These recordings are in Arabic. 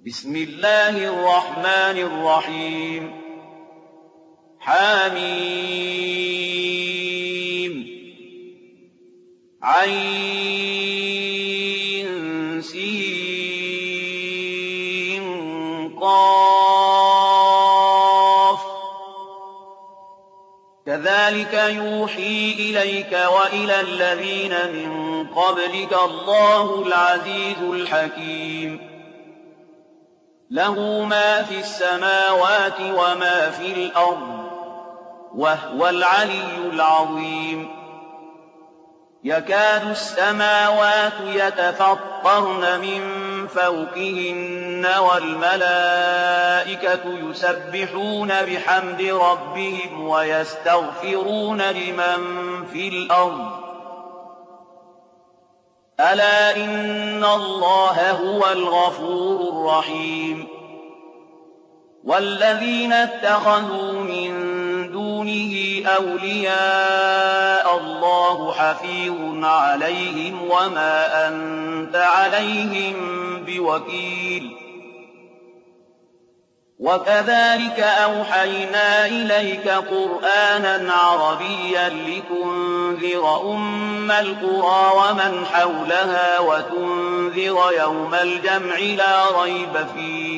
بسم الله الرحمن الرحيم حميم عين سين قاف كذلك يوحي إليك وإلى الذين من قبلك الله العزيز الحكيم له ما في السماوات وما في الأرض وهو العلي العظيم يكاد السماوات يتفطرن من فوقهن والملائكة يسبحون بحمد ربهم ويستغفرون لمن في الأرض ألا إن الله هو الغفور الرحيم والذين اتخذوا من دونه أولياء الله حفيظ عليهم وما أنت عليهم بوكيل وكذلك أوحينا إليك قرآنا عربيا لتنذر أم القرى ومن حولها وتنذر يوم الجمع لا ريب فيه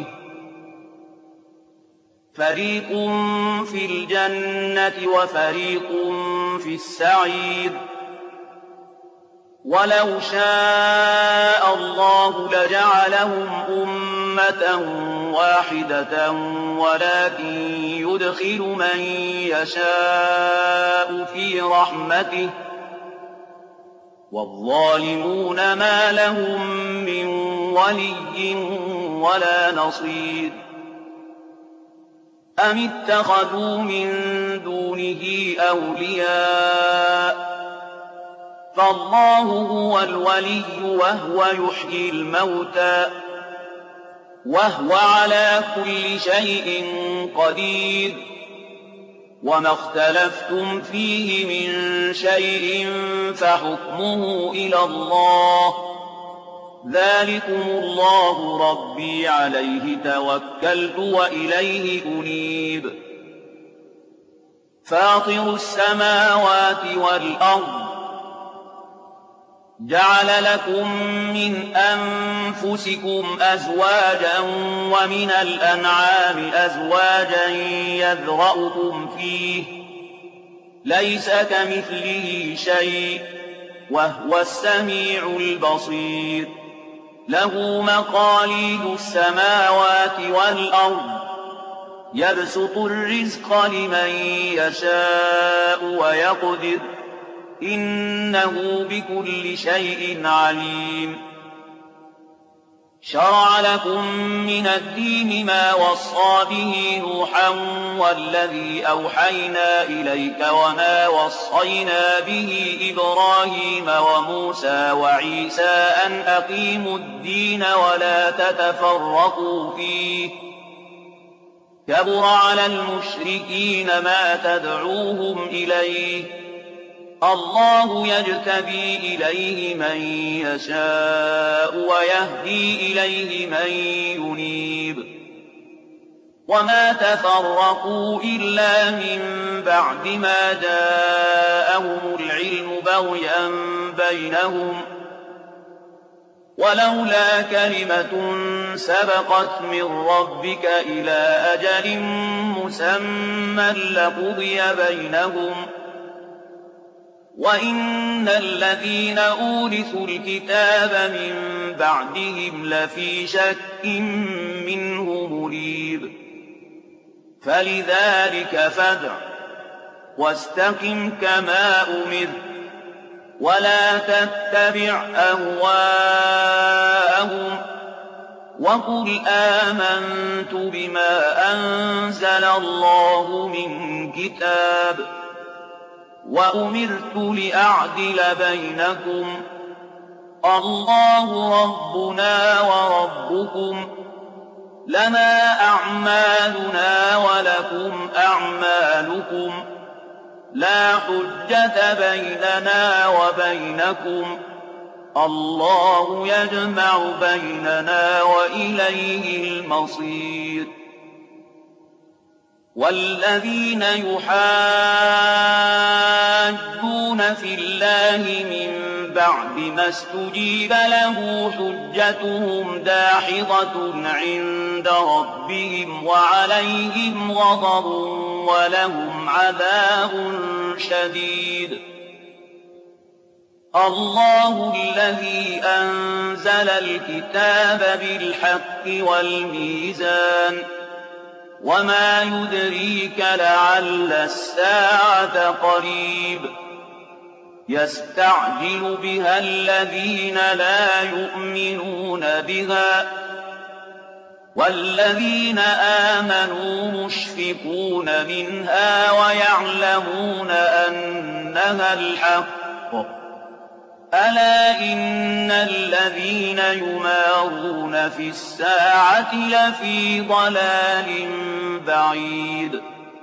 فريق في الجنة وفريق في السعير ولو شاء الله لجعلهم أمة واحدة ولكن يدخل من يشاء في رحمته والظالمون ما لهم من ولي ولا نصير أم اتخذوا من دونه أولياء فالله هو الولي وهو يحيي الموتى وهو على كل شيء قدير وما اختلفتم فيه من شيء فحكمه إلى الله ذلكم الله ربي عليه توكلت وإليه أنيب فاطر السماوات والأرض جعل لكم من أنفسكم أزواجا ومن الأنعام أزواجا يذرأكم فيه ليس كمثله شيء وهو السميع البصير له مقاليد السماوات والأرض يبسط الرزق لمن يشاء ويقدر إنه بكل شيء عليم شرع لكم من الدين ما وصى به نوحا والذي أوحينا إليك وما وصينا به إبراهيم وموسى وعيسى أن أقيموا الدين ولا تتفرقوا فيه كبر على المشركين ما تدعوهم إليه الله يجتبي إليه من يشاء ويهدي إليه من ينيب وما تفرقوا إلا من بعد ما جاءهم العلم بغيا بينهم ولولا كلمة سبقت من ربك إلى أجل مسمى لقضي بينهم وإن الذين أورثوا الكتاب من بعدهم لفي شك منه مريب فلذلك فادع واستقم كما أمرت ولا تتبع أهواءهم وقل آمنت بما أنزل الله من كتاب وأمرت لأعدل بينكم الله ربنا وربكم لنا أعمالنا ولكم أعمالكم لا حجة بيننا وبينكم الله يجمع بيننا وإليه المصير. والذين يحاجون في الله من بعد ما استجيب له حجتهم داحضة عند ربهم وعليهم غضب ولهم عذاب شديد. الله الذي أنزل الكتاب بالحق والميزان وما يدريك لعل الساعة قريب. يستعجل بها الذين لا يؤمنون بها والذين آمنوا مشفقون منها ويعلمون أنها الحق. ألا إن الذين يمارون في الساعة لفي ضلال بعيد.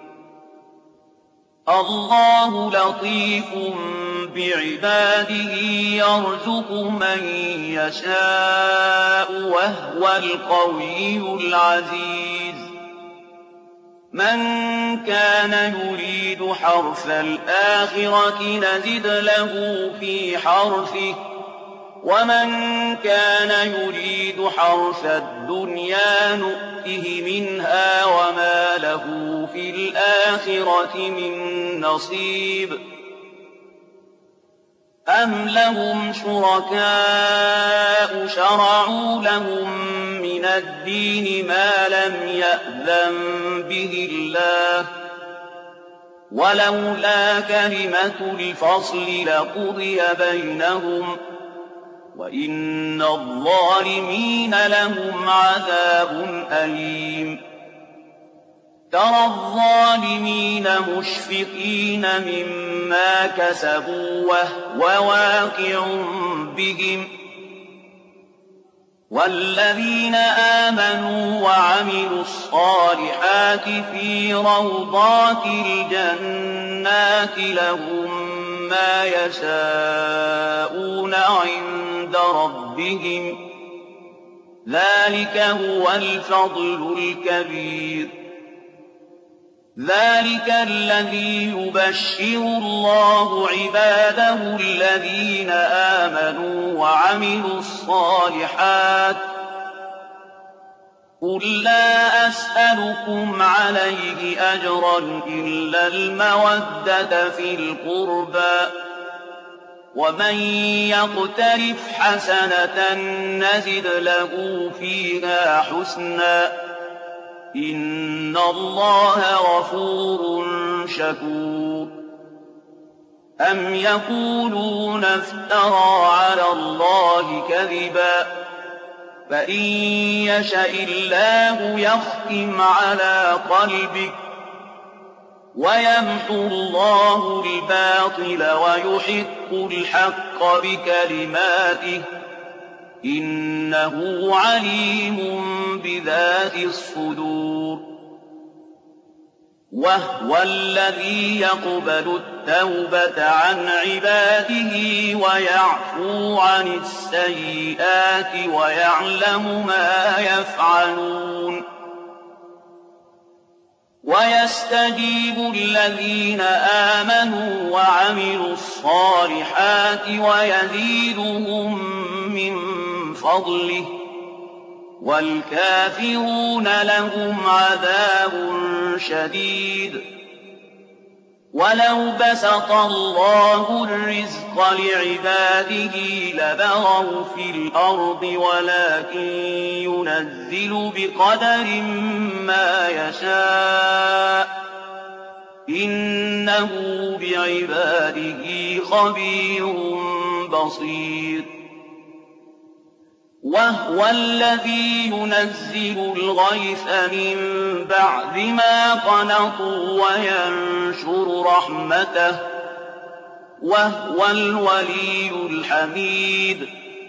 الله لطيف بعباده يرزق من يشاء وهو القوي العزيز. من كان يريد حرث الآخرة نزد له في حرثه ومن كان يريد حرث الدنيا نؤته منها وما له في الآخرة من نصيب. أم لهم شركاء شرعوا لهم من الدين ما لم يأذن به الله ولولا كلمة الفصل لقضي بينهم وإن الظالمين لهم عذاب أليم. ترى الظالمين مشفقين مما كسبوا وهو واقع بهم والذين آمنوا وعملوا الصالحات في روضات الجنات لهم ما يشاءون عند ربهم ذلك هو الفضل الكبير. ذلك الذي يبشر الله عباده الذين آمنوا وعملوا الصالحات. قل لا أسألكم عليه أجرا إلا المودة في القربى ومن يقترف حسنة نزد له فيها حسنا إن الله غفور شكور. أم يقولون افترى على الله كذبا فإن يشأ الله يختم على قلبك ويمحو الله الباطل ويحق الحق بكلماته إنه عليم بذات الصدور. وهو الذي يقبل التوبة عن عباده ويعفو عن السيئات ويعلم ما يفعلون. ويستجيب الذين آمنوا وعملوا الصالحات ويزيدهم من فضله والكافرون لهم عذاب شديد. ولو بسط الله الرزق لعباده لبغوا في الأرض ولكن ينزل بقدر ما يشاء إنه بعباده خبير بصير. وهو الذي ينزل الغيث من بعد ما قنطوا وينشر رحمته وهو الولي الحميد.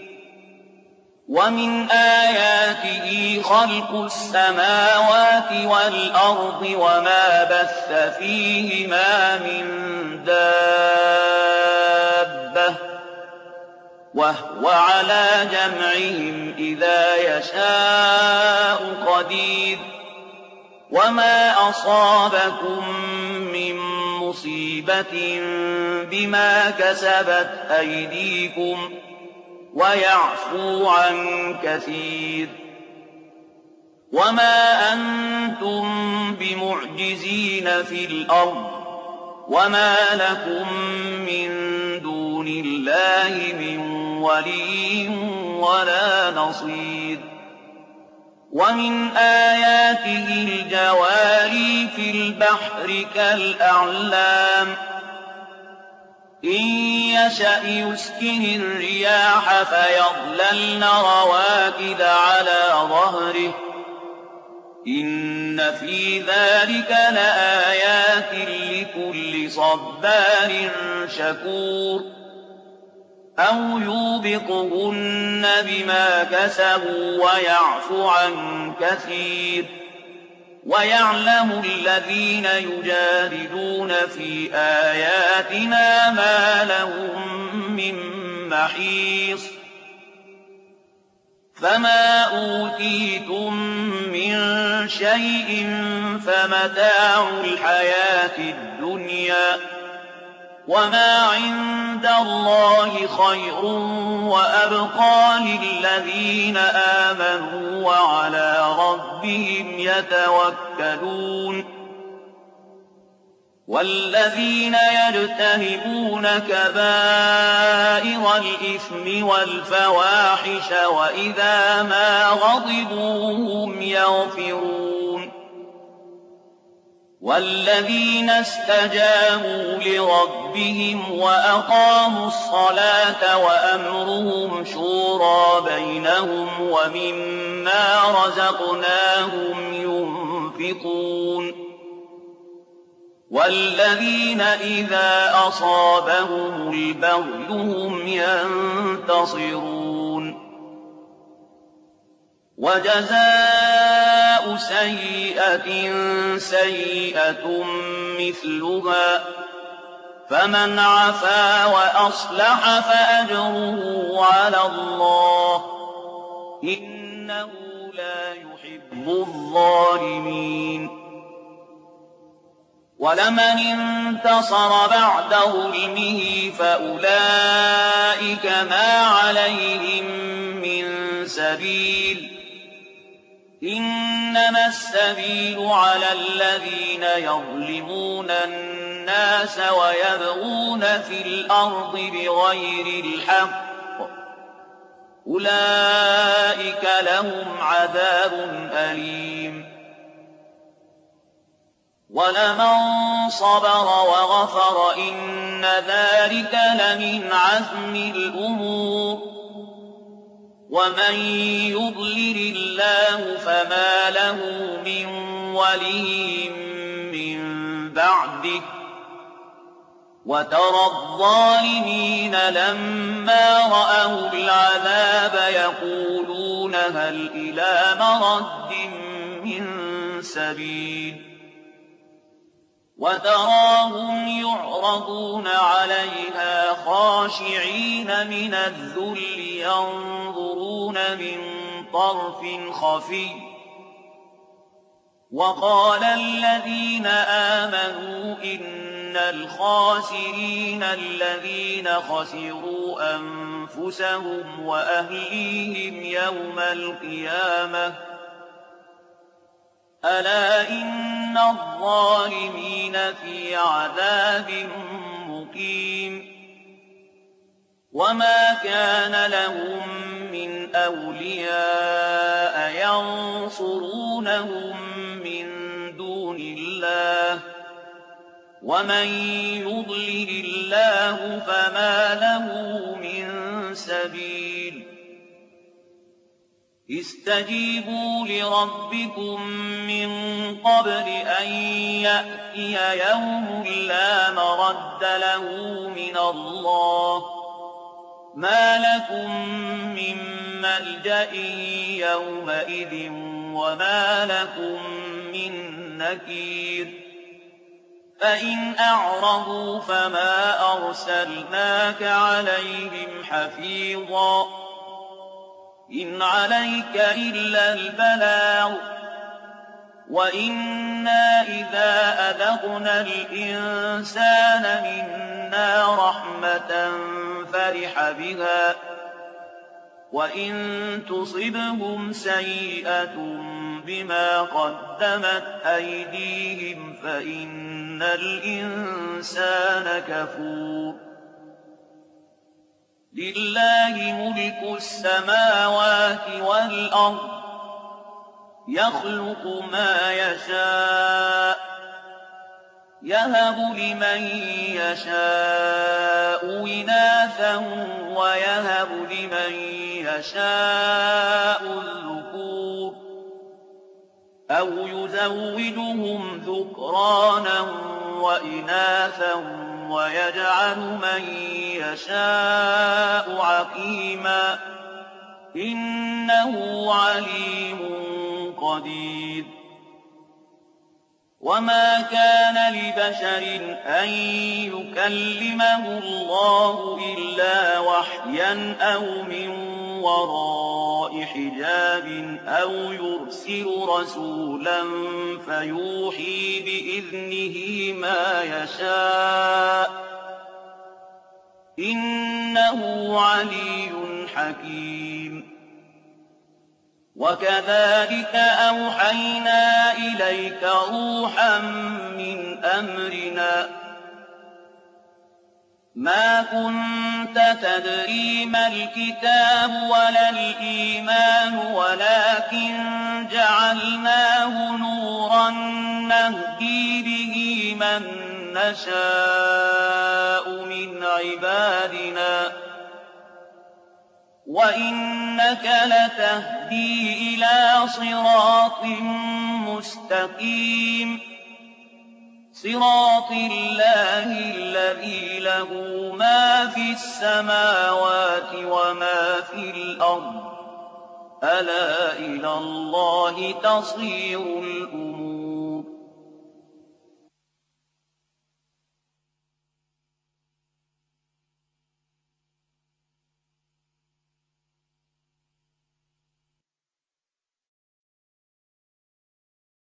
ومن آياته خلق السماوات والأرض وما بث فيهما من دابة وهو على جمعهم إذا يشاء قدير وما أصابكم من مصيبة بما كسبت أيديكم ويعفو عن كثير وما أنتم بمعجزين في الأرض وما لكم من دون الله من ولي ولا نصير ومن آياته الجواري في البحر كالأعلام إن يشأ يسكن الرياح فيظللن رواكد على ظهره إن في ذلك لآيات لكل صبار شكور أو يوبقهن بما كسبوا ويعفو عن كثير ويعلم الذين يجادلون في آياتنا ما لهم من محيص فما أوتيتم من شيء فمتاع الحياة الدنيا وما عند الله خير وأبقى للذين آمنوا وعلى ربهم يتوكلون والذين يجتنبون كبائر الإثم والفواحش وإذا ما غضبوا هم يغفرون والذين استجابوا لربهم وأقاموا الصلاة وأمرهم شورى بينهم ومما رزقناهم ينفقون والذين إذا أصابهم البغي هم ينتصرون وجزاء سيئة سيئة مثلها فمن عفا وأصلح فأجره على الله إنه لا يحب الظالمين ولمن انتصر بعد ظلمه فأولئك ما عليهم من سبيل إنما السبيل على الذين يظلمون الناس ويبغون في الأرض بغير الحق أولئك لهم عذاب أليم ولمن صبر وغفر إن ذلك لمن عزم الأمور ومن يضلل الله فما له من ولي من بعده وترى الظالمين لما رأوا العذاب يقولون هل إلى مرد من سبيل وتراهم يعرضون عليها خاشعين من الذل ينظرون من طرف خفي وقال الذين آمنوا إن الخاسرين الذين خسروا أنفسهم وأهليهم يوم القيامة ألا إن الظالمين في عذاب مقيم وما كان لهم من أولياء ينصرونهم من دون الله ومن يضلل الله فما له من سبيل استجيبوا لربكم من قبل أن يأتي يوم لا مرد له من الله ما لكم من ملجأ يومئذ وما لكم من نكير فإن أعرضوا فما أرسلناك عليهم حفيظا إن عليك إلا البلاغ وإنا إذا أذقنا الإنسان منا رحمة فرح بها وإن تصبهم سيئة بما قدمت أيديهم فإن الإنسان كفور لله ملك السماوات والأرض يخلق ما يشاء يهب لمن يشاء إناثا ويهب لمن يشاء الذكور أو يزوجهم ذكرانا وإناثا ويجعل من يشاء عقيما إنه عليم قدير وما كان لبشر أن يكلمه الله إلا وحيا أو من وراء حجاب أو يرسل رسولا فيوحي بإذنه ما يشاء إنه علي حكيم وكذلك أوحينا إليك روحا من أمرنا ما كنت تدري ما الكتاب ولا الإيمان ولكن جعلناه نورا نهدي به من نشاء من عبادنا وإنك لتهدي إلى صراط مستقيم صراط الله الذي له ما في السماوات وما في الأرض ألا إلى الله تصير الأمور